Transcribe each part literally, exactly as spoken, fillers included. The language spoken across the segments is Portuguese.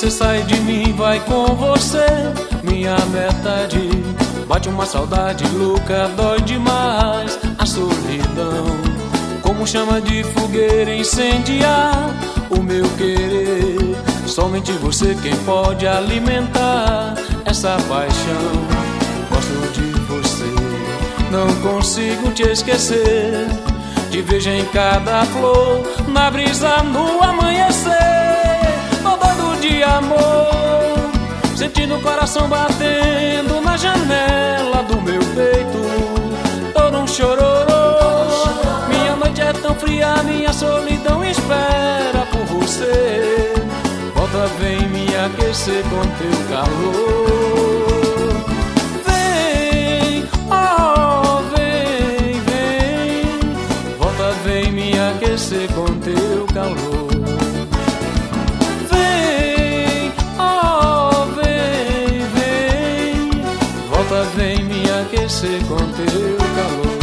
você sai de mim, vai com você minha metade. Bate uma saudade louca, dói demais a solidão, como chama de fogueira incendiar o meu querer. Somente você quem pode alimentar essa paixão. Gosto de você, não consigo te esquecer. Te vejo em cada flor, na brisa, no amanhecer. Tô doido de amor, sentindo o coração batendo na janela do meu peito. Todo um chororô, minha noite é tão fria, minha solidão espera por você. Volta, vem me aquecer com teu calor. Vem, oh, vem, vem. Volta, vem me aquecer com teu calor. Vem, oh, vem, vem. Volta, vem me aquecer com teu calor.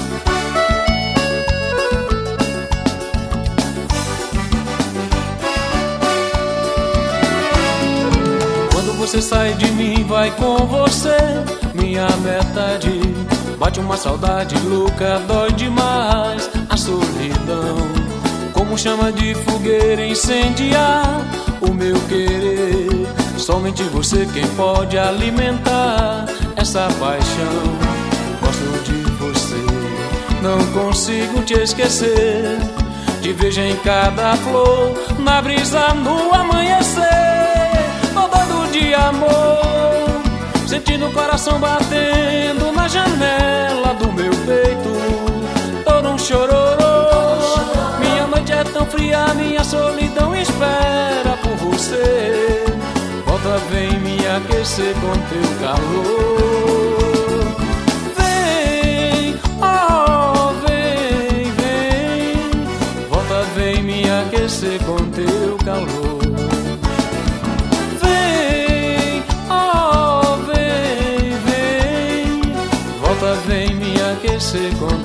Você sai de mim, vai com você minha metade. Bate uma saudade louca, dói demais a solidão, como chama de fogueira incendiar o meu querer. Somente você quem pode alimentar essa paixão. Gosto de você, não consigo te esquecer. Te vejo em cada flor, na brisa, no amanhecer. Tô doido de amor, sentindo o coração batendo na janela do meu peito. Todo um chororô, minha noite é tão fria, minha solidão espera por você. Volta, vem me aquecer com teu calor. Vem, oh, vem, vem. Volta, vem me aquecer com teu calor. Vem me aquecer com